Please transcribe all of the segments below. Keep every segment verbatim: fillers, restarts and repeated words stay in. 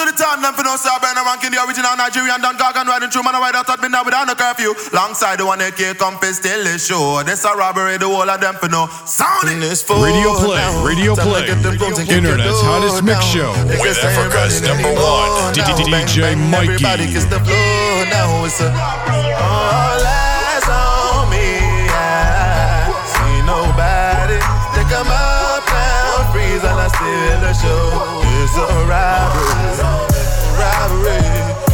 to the town, them for no star burner ranking the original Nigerian Don Gargan riding through man, I ride out at midnight without no curfew. Longside the one that can't come for still the show. This a robbery, the whole of them for no sound it. Radio play, radio play, internet's hottest mix show with Africa's number one, D J Mikey. Everybody kiss the floor now, it's a all eyes on me. I see nobody. Stick 'em up now, freeze and I steal the show. It's a robbery, robbery,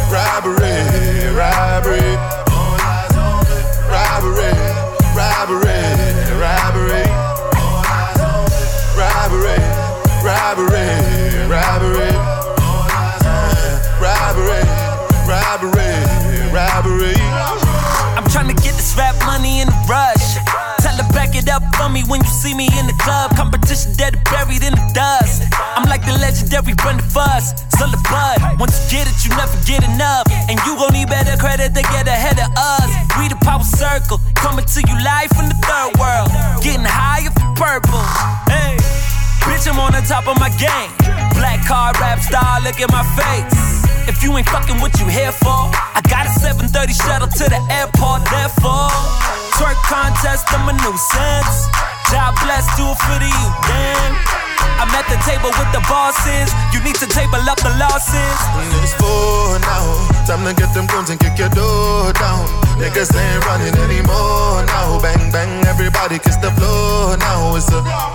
robbery, robbery. All eyes on me. Robbery, robbery, robbery. All eyes on me. Robbery, robbery, robbery. All eyes on me. Robbery, robbery, robbery. I'm trying to get this rap money in a rush. Tell her back it up for me when you see me in the club. Competition dead buried in the dust. I'm like the legendary Brenda Fuss, son of Bud. Once you get it, you never get enough. And you gon' need better credit to get ahead of us. We the power circle, coming to you live from the third world. Getting high off the purple. Hey, bitch, I'm on the top of my game. Black card rap star, look at my face. If you ain't fucking what you here for, I got a seven thirty shuttle to the airport, therefore twerk contest, I'm a nuisance. God bless, do it for the youth, damn. I'm at the table with the bosses. You need to table up the losses. It's four now. Time to get them guns and kick your door down. Niggas ain't running anymore now. Bang, bang, everybody kiss the floor now. It's a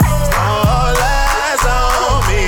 all eyes on me.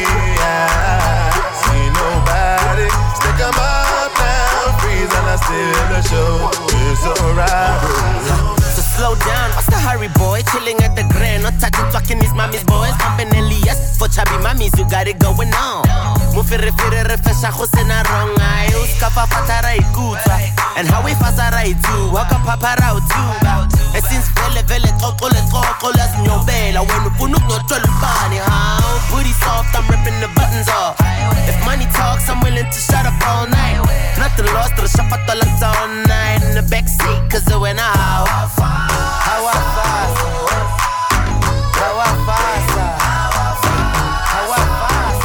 I see nobody. Stick 'em up now, freeze and I steal the show. It's a robbery. So slow down, what's the hurry, boy? Chilling at the Grand, not touching fucking these mommies, boys. Pumping Elias for chubby mommies, you got it going on. Mufere fere refresha go sena wrong eye. Uska papatara ikutswa. And how we fast right too, waka papara too. And since vele vele tokole tokole as nyobela. When you put no twelve funny, how? Booty soft, I'm ripping the buttons off. If money talks, I'm willing to shut up all night. Nothing lost, the shapatolas all night. In the backseat, cause it went out. How I fast, how I fast, how I fast,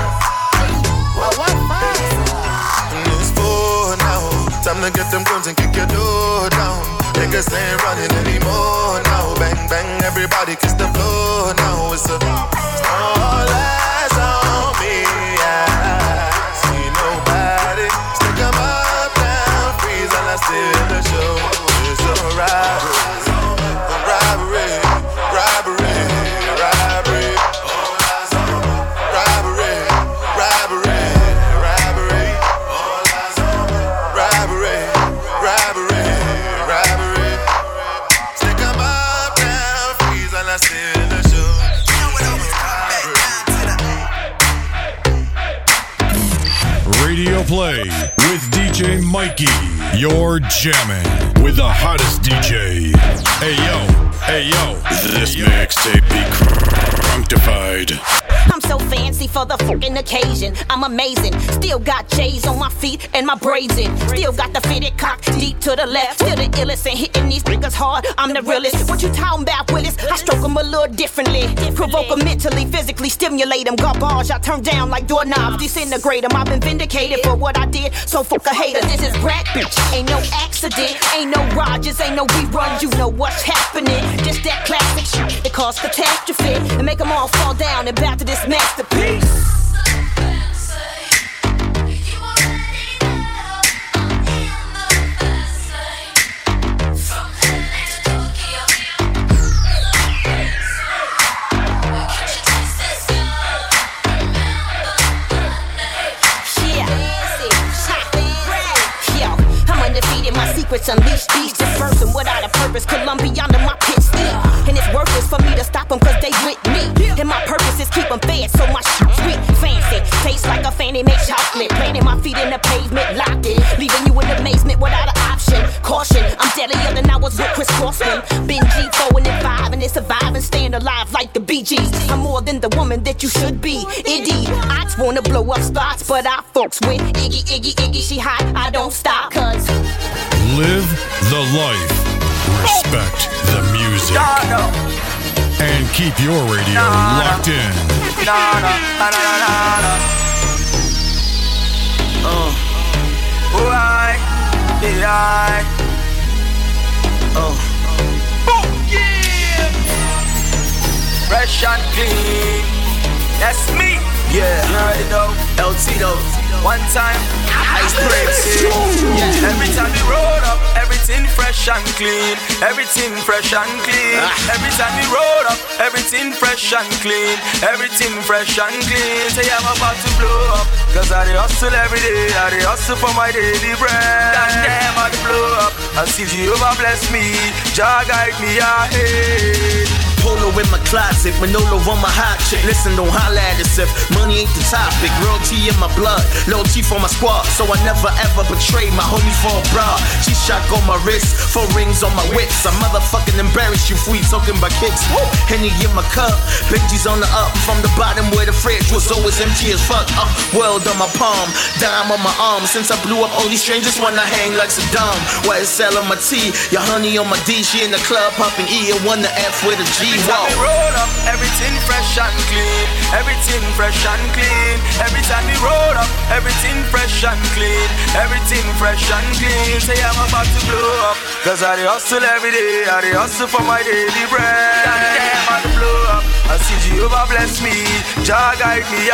how I fast. It's four now. Time to get them guns and kick your door down. Niggas ain't running anymore now. Bang bang, everybody kiss the floor now. It's a all eyes on me. I see nobody. Stick 'em up now, freeze and I steal the show. It's a robbery. Robbery, robbery, robbery. All eyes on me. Robbery, robbery, robbery. All eyes on me. Robbery, robbery, robbery. Stick 'em up now, freeze and I steal the show. Radio play with D J Mikey. You're jamming with the hottest D J. Hey yo, hey yo, this mixtape be crunctified. I'm so fancy for the fucking occasion. I'm amazing. Still got J's on my feet and my braids in. Still got the fitted cock deep to the left. Still the illest and hitting these niggas hard. I'm the realest. What you talking about, Willis? I stroke them a little differently. Provoke them mentally, physically, stimulate them. Garbage, I turn down like doorknobs. Disintegrate them. I've been vindicated for what I did. So fuck a hater. This is Brad, bitch. Ain't no accident. Ain't no Rogers. Ain't no reruns. You know what's happening. Just that classic shit that caused catastrophe. And make them all fall down and bow to this masterpiece. Secrets unleashed, these disperse them without a purpose. Columbia under my pit steam. And it's worthless for me to stop them cause they with me. And my purpose is keep them fed so my shit's sweet, fancy. Tastes like a Fannie Mae chocolate. Planting my feet in the pavement, locked in. Leaving you in amazement without an option. Caution, I'm deadlier than I was with Chris Crossman. Been G four and five and it's surviving, staying alive like the Bee Gees. I'm more than the woman that you should be. Indeed, I just wanna blow up spots, but I fucks with Iggy, Iggy, Iggy. She hot, I don't stop cause live the life, respect the music, and keep your radio locked in. I. Oh. Boom, yeah. Fresh and clean. That's me. Yeah, you already know. El Tito. One time, ice breaks. Yeah. Every time we roll up, everything fresh and clean. Everything fresh and clean. Every time we roll up, everything fresh and clean. Everything fresh and clean. Say I'm about to blow up, cause I dey hustle every day. I dey hustle for my daily bread. That damn I dey blow up. I see Jehovah bless me. Jah guide me ahead. Polo in my closet, Manolo on my hot chick. Listen, don't holla at us if money ain't the topic. Royalty in my blood, loyalty for my squad. So I never ever betray my homies for a bra. G-Shock on my wrist, four rings on my whips. I motherfucking embarrass you, free talking about kicks. Woo! Henny in my cup, Benji's on the up. From the bottom where the fridge was always empty as fuck. Uh, world on my palm, dime on my arm. Since I blew up, all these strangers wanna hang like Saddam. White cell on my T, your honey on my D. She in the club popping E and one the F with a G. Every time we roll up, everything fresh and clean. Everything fresh and clean. Every time we roll up, everything fresh and clean. Everything fresh and clean. Say I'm about to blow up, cause I dey hustle every day. I dey hustle for my daily bread. That damn I dey blow up. I see Jehovah bless me. Jah guide me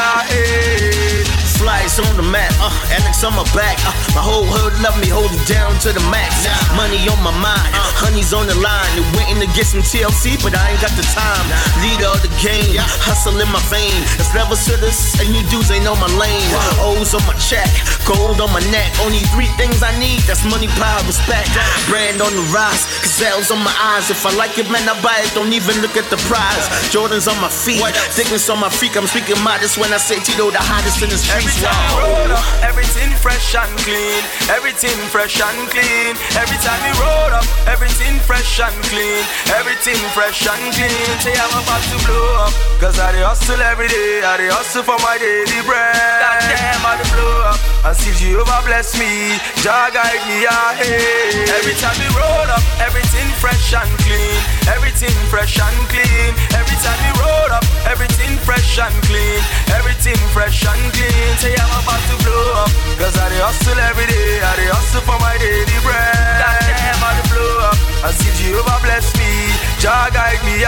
ahead. Flies on the map, uh, Alex on my back, uh, my whole hood love me, hold it down to the max. Money on my mind, uh, honey's on the line. They waiting to get some T L C, but I ain't got the time. Leader of the game, hustle in my vein. It's levels to this, and you dudes ain't on my lane. O's on my check, gold on my neck. Only three things I need, that's money, power, respect. Brand on the rise, gazelles on my eyes. If I like it, man, I buy it, don't even look at the prize. Jordan's on my feet, thickness on my freak. I'm speaking modest when I say Tito, the hottest in the streets. Every time we roll up, everything fresh and clean. Everything fresh and clean. Every time we roll up, everything fresh and clean. Everything fresh and clean. Say I'm about to blow up, cause I dey hustle every day. I dey hustle for my daily bread. That damn I dey blow up. I see Jehovah bless me. Jah guide me ahead. Every time we roll up, everything fresh and clean. Everything fresh and clean. Every time we roll up, everything fresh and clean. Everything fresh and clean. Say I'm about to blow up, cause I dey hustle every day. I dey hustle for my daily bread. That damn I dey blow up. I see Jehovah bless me. Jah guide me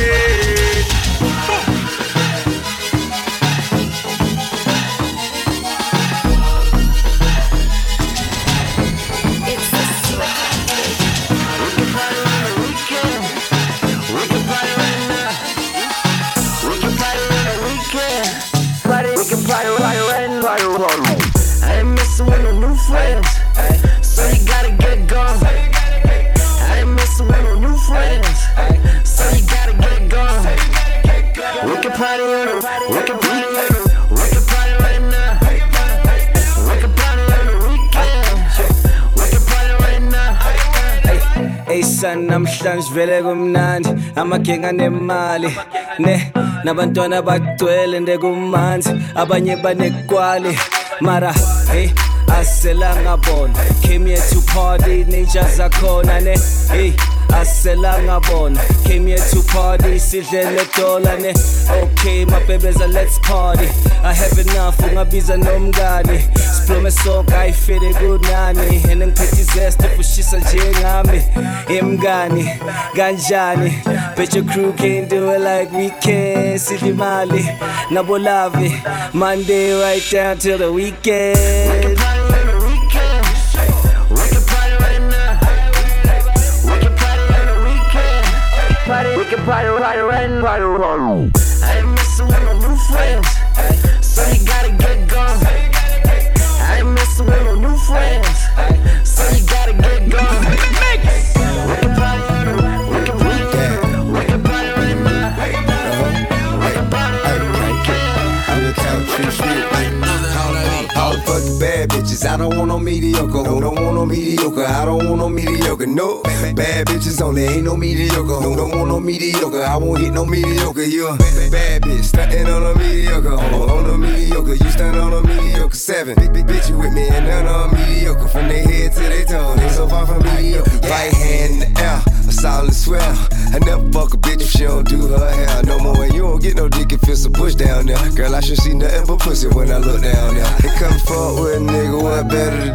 ahead. I ain't messing with no new friends, so you gotta get gone. I ain't messing with no new friends, so you gotta get gone. We can party on the, we can party on the, we can party right now. We can party on the weekend, we can party right now. Hey son, namhlanje vele kumnandi, amagenga nemali ne nabantwana bagcwele ndekumanzi, abanye banekwali mara hey aselanga bona, came here to party, nature zakhona ne hey aselanga bona, came here to party, sidlele dola ne okay my babies, let's party. I have enough ungabiza nomngani, siplome sonke ayifele kunani, and ngiphethe zest fushisa njengami emngani kanjani. Bet your crew can't do it like we can. Sidli Mali, Nabo Lavi, Monday right down till the weekend. We can party on the weekend. We can party right now. We can party on the weekend. Party, we can party right right now. I ain't messing with no new friends, so you gotta get gone. I ain't messing with no new friends, so you gotta get gone. We can party on the, we can party on the, we can party right now. We can party on the weekend. All fucking bad bitches, I don't want no mediocre. No, don't want no mediocre. I don't want no mediocre. No, bad bitches only, ain't no mediocre. No, don't want no mediocre. I won't hit no mediocre. You a bad bitch, stuntin' on a mediocre. On, on a mediocre, you stunt on a mediocre. Seven big big bitches with me and none on mediocre. From their head to their toe, they so far from mediocre. Right hand in the air, a solid swell. I never fuck a bitch if she don't do her hair no more. And you don't get no dick if it's a bush down there. Girl, I should see nothing but pussy when I look down there. They come fuck with a nigga, what better to do? He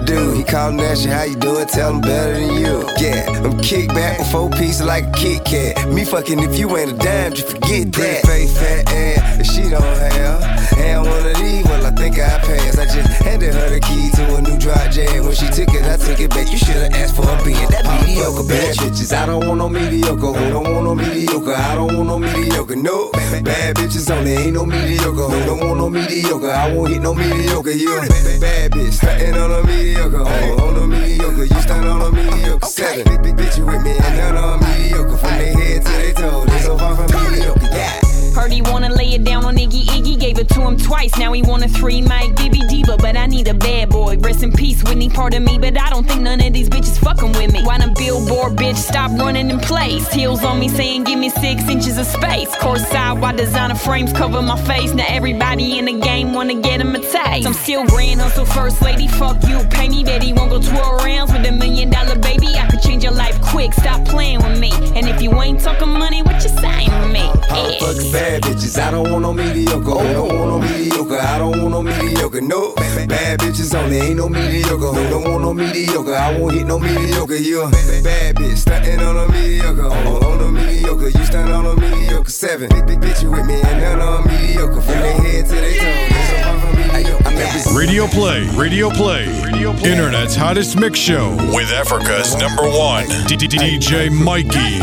callin' at you, how you doing? Tell them better than you. Yeah, I'm kick back with four pieces like a Kit Kat. Me fucking if you ain't a dime, just forget that. Pretty face, fat ass, if she don't have. And one of these, well, I think I passed. I just handed her the key to a new dry jam. When she took it, I took it back. You should've asked for a being that mediocre bitch. Bad bitches, I don't want no mediocre. Who don't want no mediocre? I don't want no mediocre. No, bad bitches only, ain't no mediocre. Who don't want no mediocre? I won't hit no mediocre. You a bad, bad bitch, stuntin' on a mediocre. Oh, on a mediocre, you stunt on a mediocre. Seven, big, big bitch, you with me and none on mediocre. From their head to their toe, they so far from mediocre. Yeah. Heard he wanna lay it down on Iggy Iggy, gave it to him twice. Now he want a three mic Dibby Diva, but I need a bad boy. Rest in peace, Whitney, pardon me, but I don't think none of these bitches fucking with me. Why them Billboard bitch stop running in place? Heels on me saying give me six inches of space. Course side, why designer frames cover my face? Now everybody in the game wanna get him a taste. I'm still grand hustle first lady, fuck you, pay me, bet he won't go twelve rounds with a million dollar baby. I could change your life quick, stop playing with me. And if you ain't talking money, what you saying to me? Yeah. Fuck bad bitches, I don't want no mediocre. Oh, don't want no mediocre, I don't want no mediocre. No, bad bitches only, ain't no mediocre. Who don't want no mediocre, I won't hit no mediocre. You a bad bitch, stuntin' on a mediocre. Oh, on a mediocre, you stunt on a mediocre. Seven, big, big bitch, you with me and none on mediocre. From their head to their toe, they so far from mediocre. Radio Play, Radio Play, Radio Play, Internet's hottest mix show with Africa's number one, D J Mikey.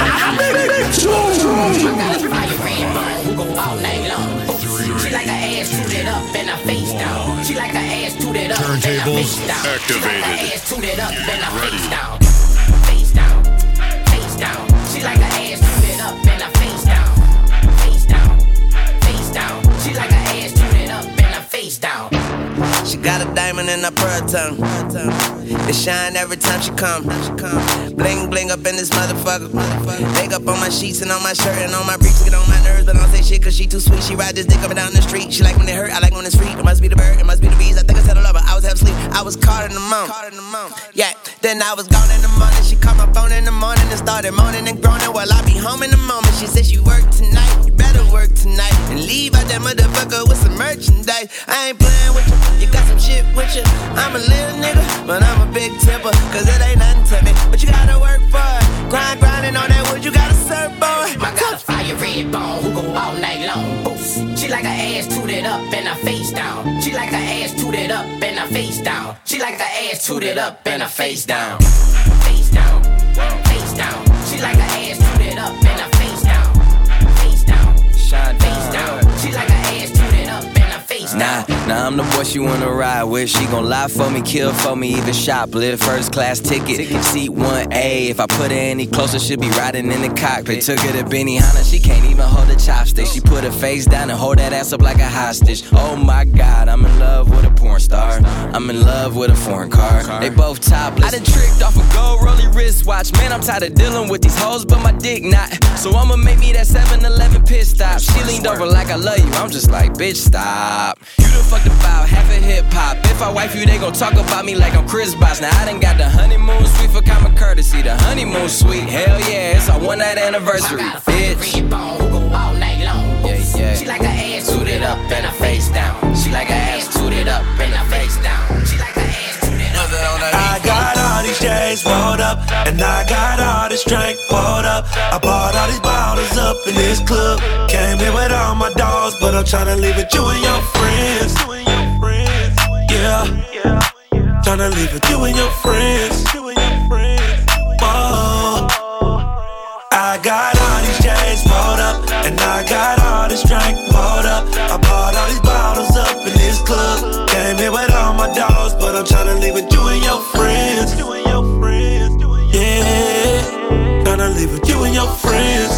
Who go all night long? She like her ass tooted up and her face down. She like her ass tooted up and her face down. Activated. She like her ass tooted up and her face down. Face down, face down. She like her ass tooted up and her face down. Face down, face down. She like her ass tooted up and her face down. She got a diamond in her pearl tongue. It shine every time she come. Bling bling up in this motherfucker. Makeup on my sheets and on my shirt and on my briefs. Get on my nerves, but I don't say shit cause she too sweet. She ride this dick up and down the street. She like when it hurt, I like when it's free. It must be the bird, it must be the bees. I think I said I love her, I was half asleep. I was caught in the moment. Yeah, then I was gone in the morning. She called my phone in the morning and started moaning and groaning. While I be home in the moment. She said she work tonight, you better work tonight. And leave out that motherfucker with some merchandise. I ain't playing with you, you got some shit with you. I'm a little nigga, but I'm a big tipper. Cause it ain't nothing to me, but you gotta work for it. Grind, grinding on that wood, you gotta serve, boy. I got a fire red bone who go all night long. Boost. She like her ass tooted up and her face down. She like her ass tooted up and her face down. She like her ass tooted up and her face down. Face down, face down. She like her ass tooted up and her face down. Face down, face down. She like her ass tooted up and her face down. Nah, nah, I'm the boy she wanna ride with. She gon' lie for me, kill for me, even shoplift. First class ticket, seat one A. If I put her any closer, she'll be riding in the cockpit. Took her to Benihana, she can't even hold a chopstick. She put her face down and hold that ass up like a hostage. Oh my God, I'm in love with a porn star. I'm in love with a foreign car. They both topless. I done tricked off a gold rolly wristwatch. Man, I'm tired of dealing with these hoes, but my dick not. So I'ma make me that seven eleven pit stop. She leaned over like I love you. I'm just like, bitch, stop. You done fucked about half a hip hop. If I wife you, they gon' talk about me like I'm Chris Bosh. Now I done got the honeymoon suite for common courtesy. The honeymoon suite, hell yeah, it's our one night anniversary, bitch. Red bone who go all night long. Yeah, yeah. She like her ass tooted up and her face down. She like her ass tooted up and her face down. She like her ass tooted up. I got all these J's rolled up, and I got all this drink poured up. I bought all these bottles up in this club. Came here with all my dogs, but I'm tryna leave with you and your friends. Yeah, tryna leave with you and your friends. Whoa. I got all these J's poured up, and I got all this drink poured up. I bought all these bottles up in this club. Came here with all my dogs, but I'm tryna leave with you and your friends. Yeah, tryna leave with you and your friends.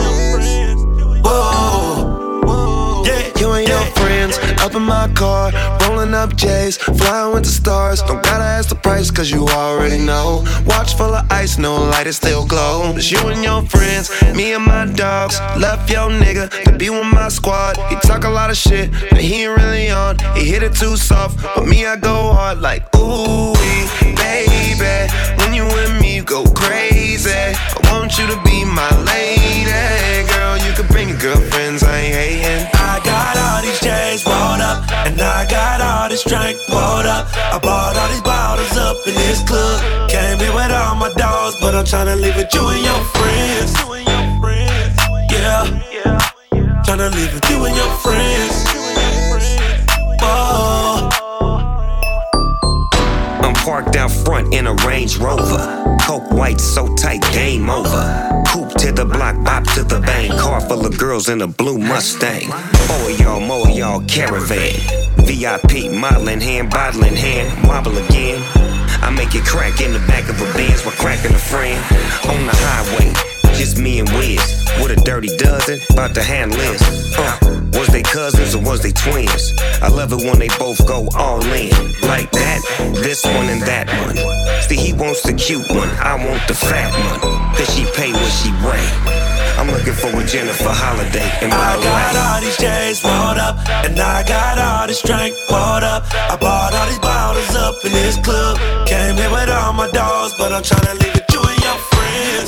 Whoa, yeah, you and your friends up in my car, rolling up J's, flying with the stars. Don't gotta ask the price, cause you already know. Watch full of ice, no light, it still glow. It's you and your friends, me and my dogs. Left your nigga to be with my squad. He talk a lot of shit, but he ain't really on. He hit it too soft, but me I go hard like ooh-wee, baby. When you with me, you go crazy. I want you to be my lady. Girl, you can bring your girlfriends, I ain't hating. I got all these J's rolled up, and I got all this drink poured up. I bought all these bottles up up in this club. Came here with all my dogs, but I'm tryna leave with you and your friends. Yeah, tryna leave with you and your friends. Oh. I'm parked out front in a Range Rover. Coke white so tight, game over. Coupe to the block, bop to the bank. Car full of girls in a blue Mustang. Four of y'all, more of y'all, caravan. V I P, model in hand, bottle in hand, wobble again. I make it crack in the back of a Benz while cracking a friend. On the highway, just me and Wiz. With a dirty dozen, about to handle this. Uh, was they cousins or was they twins? I love it when they both go all in. Like that, this one and that one. See, he wants the cute one, I want the fat one. Cause she pay what she weigh. I'm looking for a Jennifer Holiday in my I got life. all these J's bought up, and I got all this drink bought up. I bought all these bottles up in this club. Came here with all my dogs, but I'm tryna leave with you and your friends.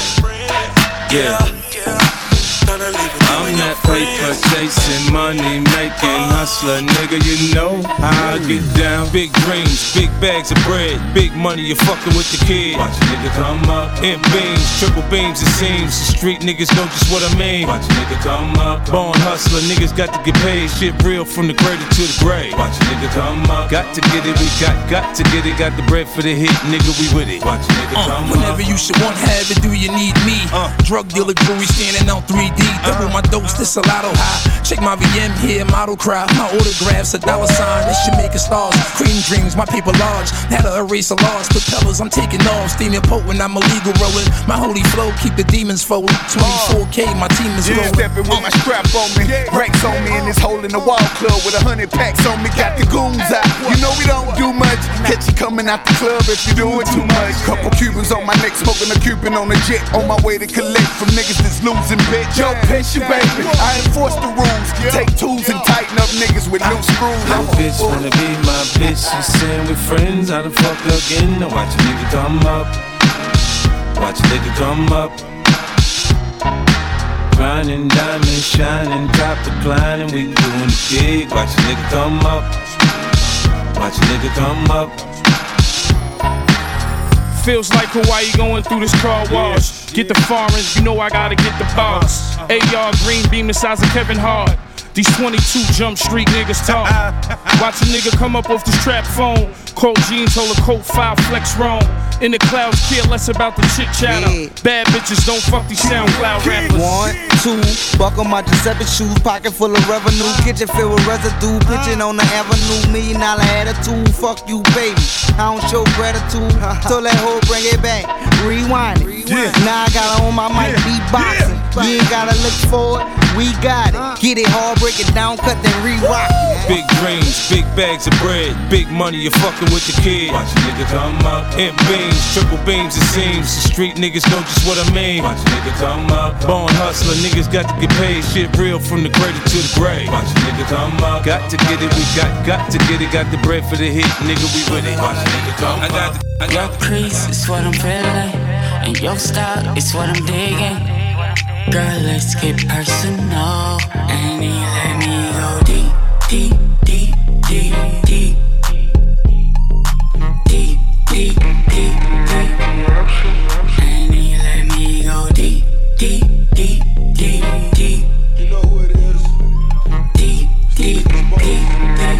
Yeah, tryna leave with you I'm and your that paper chasing, money making hustler, nigga. You know how I get down. Big dreams, big bags of bread, big money. You fucking with the kid. Watch a nigga come up. In beams, triple beams. It seems the street niggas know just what I mean. Watch a nigga come up. Born hustler, niggas got to get paid. Shit real from the cradle to the grave. Watch a nigga come up. Got to get it, we got got to get it. Got the bread for the hit, nigga. We with it. Watch a nigga uh, come whenever up. you should want have it, do you need me? Uh, Drug dealer, jewelry standing on three D. Double my dose, this a lotto high. Check my V M here, model crowd. My autographs, a dollar sign, this should make it stars. Cream dreams, my paper large. Had to erase a loss. Propellers, I'm taking off. Steaming potent, I'm illegal rolling. My holy flow, keep the demons folding. twenty-four K, my team is yeah, rolling. Stepping with my strap on me. Racks on me in this hole in the wall club with a hundred packs on me. Got the goons out. You know we don't do much. Catch you coming out the club if you doing too much. Couple Cubans on my neck, smoking a Cuban on a jet. On my way to collect from niggas that's losing bitch. Yo, pinch your baby. I enforce the rules. Take tools and tighten up niggas with new screws. My bitch wanna be my bitch. She saying with friends, how the fuck again? Now watch a nigga come up. Watch a nigga come up. Grinding, diamond shining, top declining. We doing the gig. Watch a nigga come up. Watch a nigga come up. Feels like Hawaii going through this car wash. Get the foreigns, you know I gotta get the boss. A R green beam the size of Kevin Hart. These twenty-two Jump Street niggas talk. Watch a nigga come up off this trap phone. Cold jeans, hold a coat, five flex wrong. In the clouds, care less about the chit chatter. Yeah. Bad bitches don't fuck these SoundCloud rappers. One, two, buckle my Giuseppe shoes, pocket full of revenue, kitchen filled with residue, pitching on the avenue, million dollar attitude. Fuck you, baby. I don't show gratitude. So that hoe bring it back, rewind it. Yeah. Now I got on my mic, yeah. Beatboxing. Yeah. You ain't gotta look for it, we got it. Get it hard, break it down, cut then re-rock it. Big dreams, big bags of bread, big money, you're fucking with the kid. Watch a nigga come up. In beams, triple beams, it seems. The street niggas know just what I mean. Watch a nigga come up. Born hustler, niggas got to get paid. Shit real from the cradle to the grave. Watch a nigga come up. Got to get it, we got, got to get it. Got the bread for the hit, nigga, we with it. Watch a nigga come up. I got the, I got your crease is what I'm feeling, and your style is what I'm digging. Girl, let's get personal, and you let me go deep, deep, deep, deep, deep, deep, deep, deep, deep, and you let me go deep, deep, deep, deep, deep. You know who it is? Deep, deep, deep,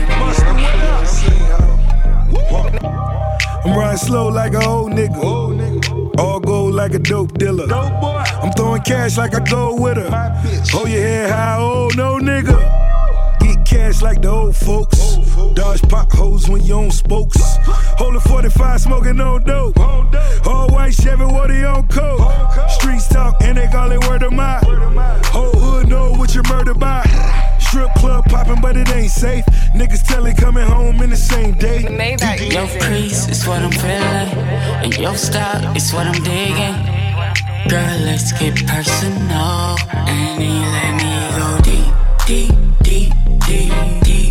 deep. I'm riding slow like a old nigga, all gold like a dope dealer. I'm throwing cash like I go with her. Hold your head high, oh no nigga. Get cash like the old folks. Dodge potholes when you on spokes. Holding forty-five, smoking no dope. All white Chevy, water on coat. Streets talk and they call it word of mouth. Whole hood know what you're murdered by. Strip club popping, but it ain't safe. Niggas tell it coming home in the same day. Your crease is what I'm feeling, and your style is what I'm digging. Girl, let's get personal, and you let me go deep, deep, deep, deep, deep,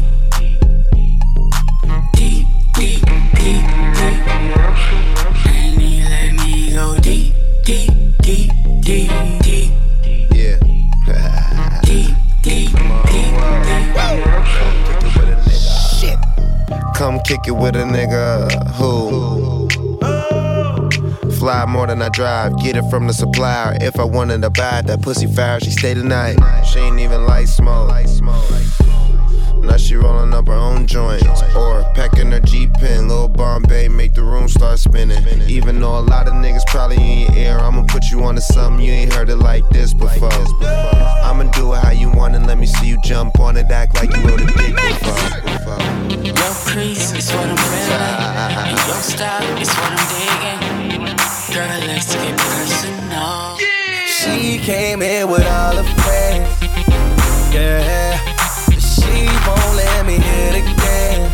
deep, deep, deep, deep, and you let me go deep, deep, deep, deep, deep, yeah, deep, deep, deep, deep. Shit. Come kick it with a nigga who fly more than I drive, get it from the supplier. If I wanted to buy that pussy fire, she stay the night. She ain't even light smoke. Now she rolling up her own joints, or packing her G-Pen. Lil Bombay make the room start spinning. Even though a lot of niggas probably in your ear, I'ma put you onto something you ain't heard it like this before. I'ma do it how you want and let me see you jump on it, act like you wrote a dick before. Your crease is what I'm feeling, and your style is what I'm digging. Girl, let's get personal. She came in with all her friends, yeah. She won't let me hit again.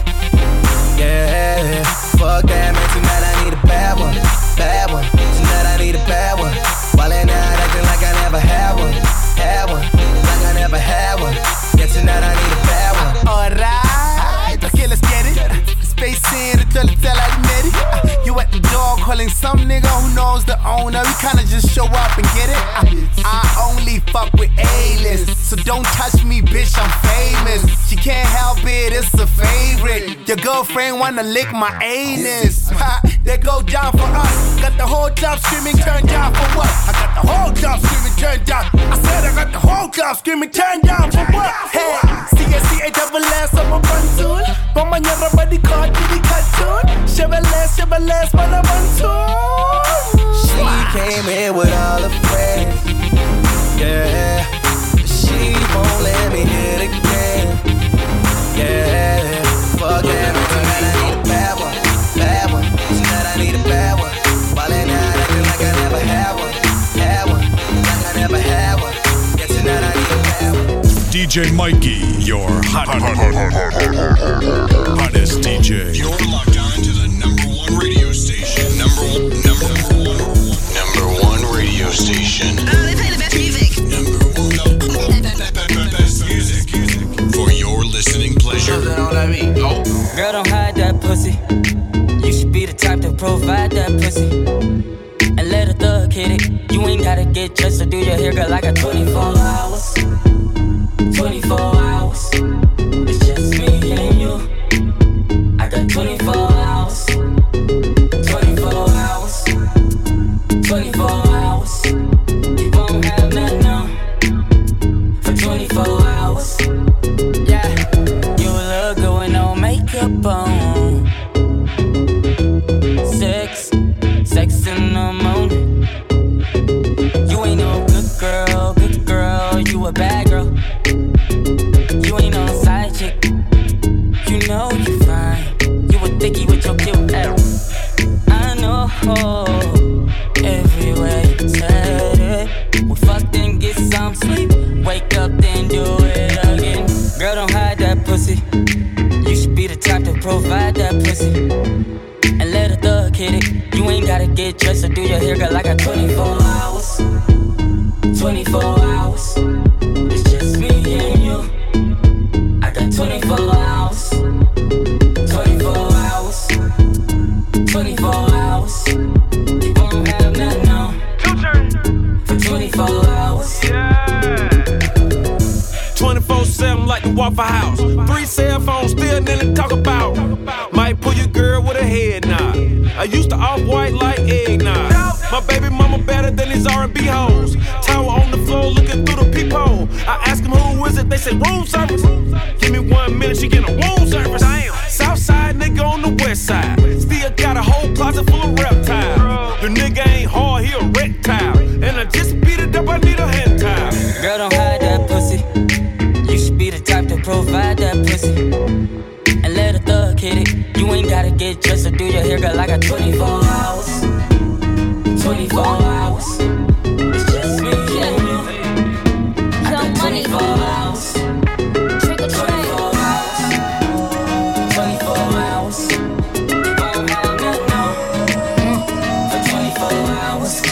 Yeah, fuck that, man. Tonight I need a bad one, bad one. Tonight I need a bad one. Wildin' out, acting like I never had one, had one. Like I never had one. Yeah, tonight I need a bad one. Alright, okay, let's get it. Space in, tell it, tell admit it. Uh, you at the door calling some nigga who knows the owner. We kinda just show up and get it. Uh, I only fuck with A-list, so don't touch me, bitch, I'm famous. She can't help it, it's a favorite. Your girlfriend wanna lick my anus. Ha, they go down for us. Got the whole job screaming, turn down for what? I got the whole job screaming, turn down. I said I got the whole job screaming, turn down for what? Hey, C S C A double S, I'm a bantul. Pamanya rabadi card, did he cartoon? Chevrolet, Chevrolet, man, I'm bantul. She came in with all her friends, yeah. She won't let me hit again, yeah. Fuck that, man. Tonight I need a bad one, bad one. Tonight I need a bad one. Wildin' out, acting like I never had one, had one. Like I never had one. Yeah, tonight I need a bad one. D J Mikey, your hot, hot, hot, hot, hot, hot, hot, hottest D J. You're locked on to the number one radio station. Number one, number one, number one radio station. Oh, they play the best music. Number one, no, best music for your listening pleasure. Girl, don't hide that pussy. You should be the type to provide that pussy. And let a thug hit it. You ain't gotta get dressed to do your hair, girl. I got twenty-four hours. twenty-four hours. It's just me and you. I got twenty-four hours. twenty-four hours. twenty-four hours. You won't have nothing on for twenty-four hours. Yeah, you look good with no makeup on. Sex, sex in the morning. You ain't no good girl, good girl. You a bad girl. You ain't no side chick. You know you fine. You a thickie with your cute ass. I know. Every way you said it. We fucked and get some sleep. Wake up then do it again. Girl, don't hide that pussy. You should be the type to provide that pussy. And let a thug hit it. You ain't gotta get dressed or do your hair, girl. I got twenty-four hours. twenty-four hours. It's just me and you. I got twenty-four hours. twenty-four hours. twenty-four hours. You won't have nothing on for twenty-four hours. twenty-four seven like the Waffle House. Three cell phones, still nothing to talk about. Might pull your girl with a head nod. I used to off-white like eggnog. My baby mama better than these R and B hoes. Tower on the floor looking through the peephole. I ask them who is it, they say room service. Give me one minute, she get a room service. Southside nigga on the west side. Still got a whole closet full of reptiles. The nigga ain't hard, he a reptile. And I just beat it up, I need a hand towel. Girl, don't hide that pussy. You should be the type to provide that pussy. And let a thug hit it. You ain't gotta get dressed or do your hair, girl. I got twenty-four hours. twenty-four hours. It's just me and you. I got twenty-four hours. twenty-four hours. twenty-four hours. You won't have nothing on for twenty-four hours.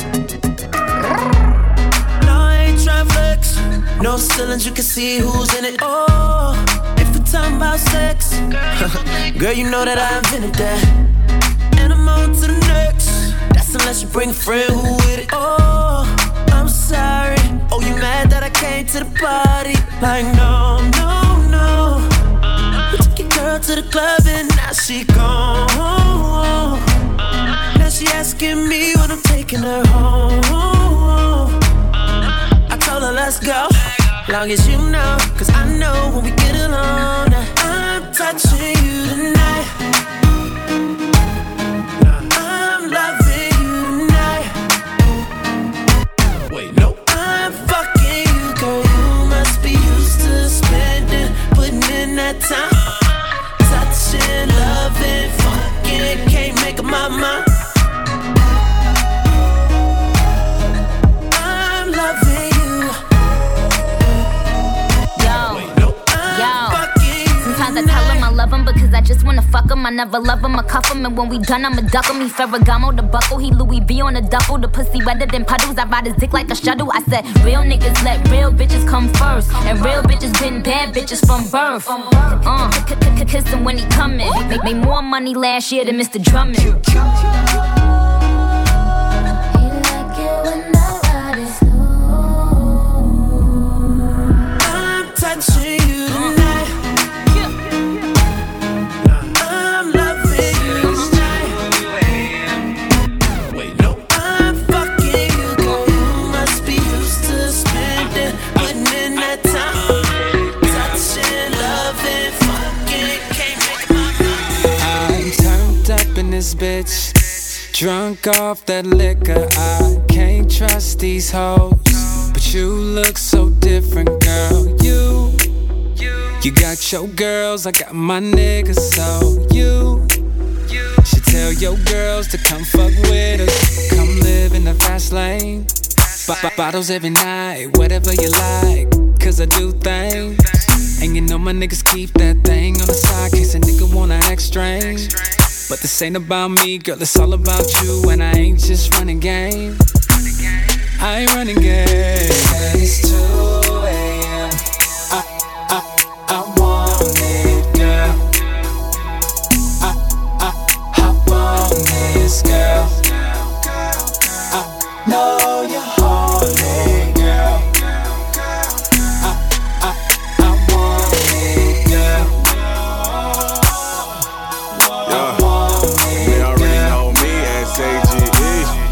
No, I ain't tryna flex. No ceilings, you can see who's in it. Oh, if we're talking about sex, girl, you know that I invented that. And I'm on to the next. That's unless you bring a friend who with it. Oh, I'm sorry. Oh, you mad that I came to the party? Like, no, no, no. We took your girl went to the club and now she gone. Now she asking me when I'm taking her home. I told her let's go, long as you know, cause I know when we get alone. I'm touching you tonight, I'm loving you tonight. Wait, no, I'm fucking you, girl. You must be used to spending, putting in that time. Touching, loving, fucking, can't make up my mind. I'm loving you. Yo, yo. Sometimes I tell him I love him because I just wanna fuck him. I never love him or cuff him, and when we done, I'ma duck him. He Ferragamo, the buckle, he Louis V on the duffel. The pussy wetter than puddles, I ride his dick like a shuttle. I said, real niggas let real bitches come first, and real bitches been bad bitches from birth. Uh, kiss him when he coming. Make, make more money last year than Mister Drummond. I'm touching you tonight, I'm loving you tonight. Wait, no, I'm fucking you, girl. You must be used to spending, putting in that time. Touching, loving, fucking, can't make my mind. I'm turned up in this bitch, drunk off that liquor. I can't trust these hoes, but you look so different, girl. You, you got your girls, I got my niggas. So you should tell your girls to come fuck with us. Come live in the fast lane, B- b- bottles every night, whatever you like, cause I do things. And you know my niggas keep that thing on the side, case a nigga wanna act strange. But this ain't about me, girl, it's all about you. And I ain't just running game, I ain't running game. And it's two a.m. I, I, I want it, girl. I, I, hop on this, girl. I know you're horny, girl. I, I, I want it, girl. Yeah, they already know me as A G E.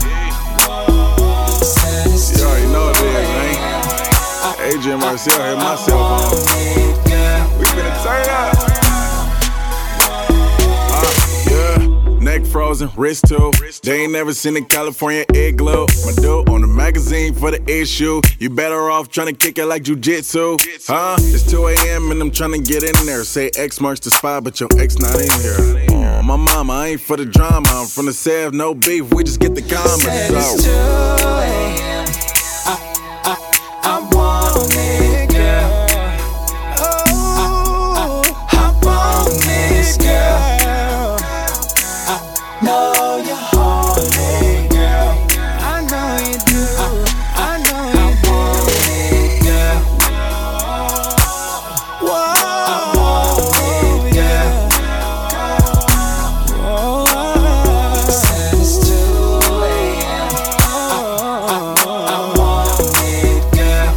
You already know what it is, man. Adrian Marcel hit my cell phone. We finna turn up. Uh, yeah, neck frozen, wrist too. They ain't never seen a California igloo. My dude on the magazine for the issue. You better off trying to kick it like jujitsu. Huh? It's two a.m. and I'm trying to get in there. Say X marks the spot, but your ex not in here. Oh, my mama, I ain't for the drama. I'm from the Sev, no beef. We just get the comments. It's two a.m. I, I, I want it, girl. I, I, hop on this, girl. I know you're horny, girl. I know you do. I, I know you do. Want it, girl. Whoa, I want it, girl. Whoa, said it's two a.m. I, I, I want it, girl.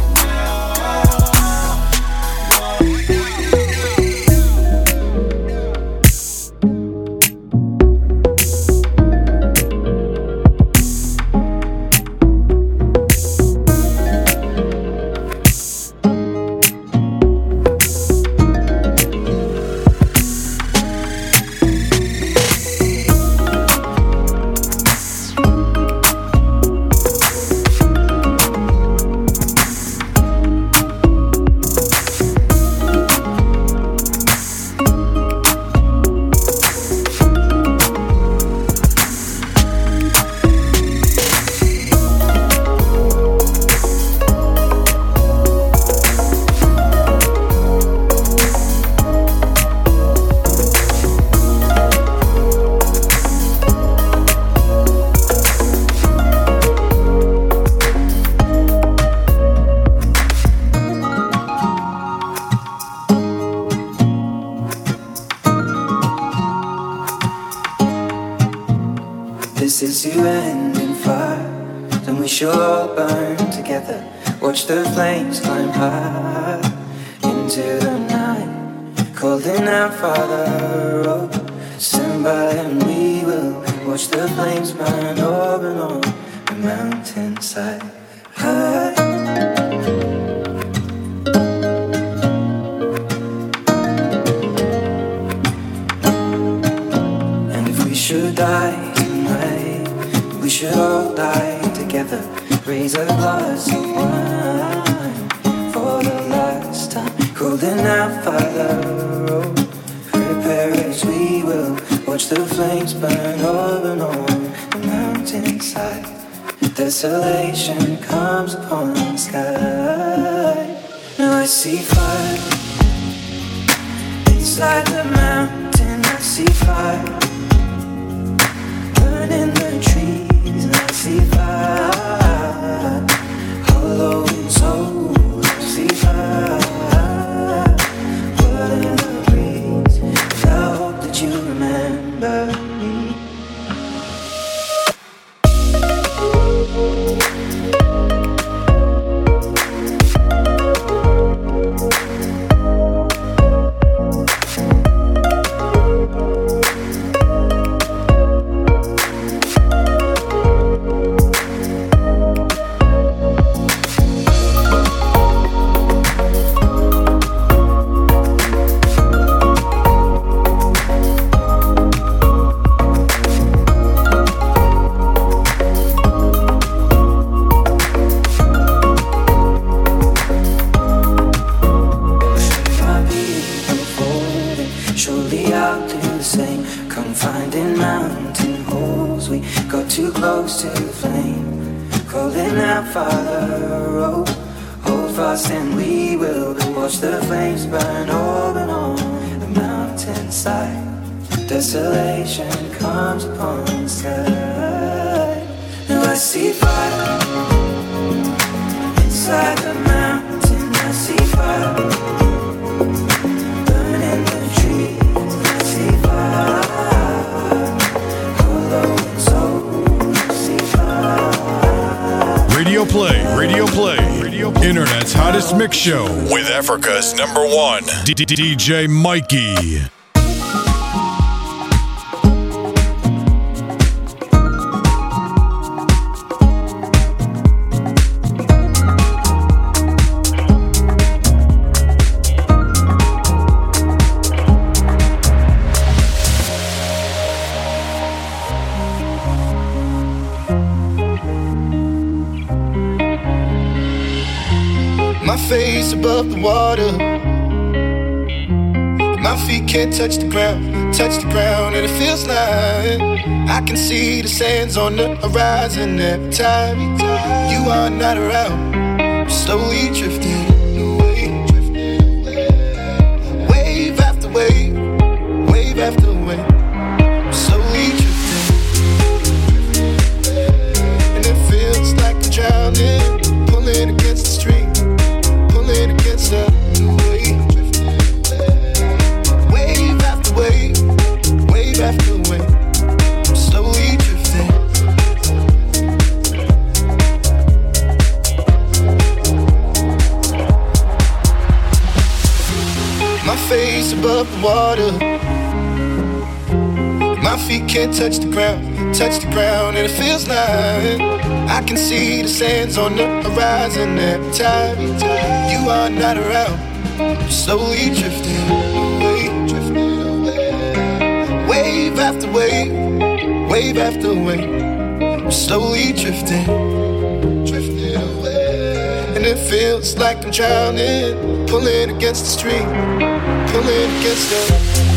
This is you ending fire, then we shall all burn together. Watch the flames climb high into the night. calling out, Father, oh, stand by and we will watch the flames burn over on the mountainside. High. And if we should die tonight, we should all die together. Raise a glass of wine for the last time. Calling out, Father, oh, prepare as we will watch the flames burn over on the mountainside. Desolation comes upon the sky. Now I see fire inside the mountain. I see fire burning the trees. And I see fire hollow and soul. I see fire. What in the breeze? I hope that you remember me. Desolation comes upon the sky. Now I see fire inside the mountain. I see fire burning the trees. I see fire hollow and soul. I see fire. Radio play, radio play, radio play. Internet's hottest mix show with Africa's number one D J Mikey. Face above the water, my feet can't touch the ground, touch the ground, and it feels like I can see the sands on the horizon every time you are not around. I'm slowly drifting away, wave after wave, wave after wave. I'm slowly drifting, and it feels like I'm drowning, pulling against the stream. Against the wave, wave after wave, wave after wave, I'm slowly drifting. My face above the water, my feet can't touch the ground, touch the ground, and it feels like I can see the sands on the horizon every time you are not around. I'm slowly drifting away, drifting away. Wave after wave, wave after wave. I'm slowly drifting, drifting away. And it feels like I'm drowning, pulling against the stream, pulling against the